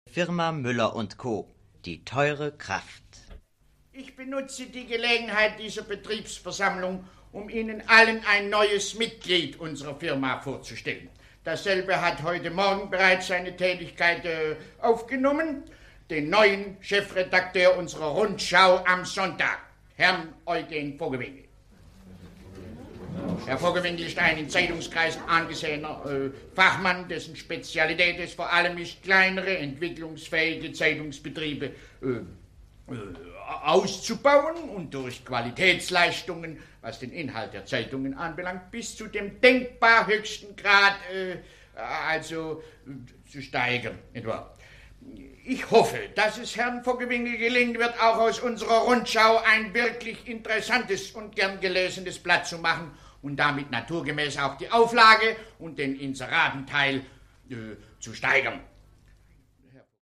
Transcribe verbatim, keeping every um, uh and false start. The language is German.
Firma Müller und Co. Die teure Kraft. Ich benutze die Gelegenheit dieser Betriebsversammlung, um Ihnen allen ein neues Mitglied unserer Firma vorzustellen. Dasselbe hat heute Morgen bereits seine Tätigkeit äh, aufgenommen, den neuen Chefredakteur unserer Rundschau am Sonntag, Herrn Eugen Vogelwinkel. Herr Vogelwinkel ist ein in Zeitungskreisen angesehener äh, Fachmann, dessen Spezialität es vor allem ist, kleinere, entwicklungsfähige Zeitungsbetriebe äh, äh, auszubauen und durch Qualitätsleistungen, was den Inhalt der Zeitungen anbelangt, bis zu dem denkbar höchsten Grad äh, also äh, zu steigern, etwa. Ich hoffe, dass es Herrn Vogelwinkel gelingen wird, auch aus unserer Rundschau ein wirklich interessantes und gern gelesenes Blatt zu machen und damit naturgemäß auch die Auflage und den Inseratenteil äh, zu steigern.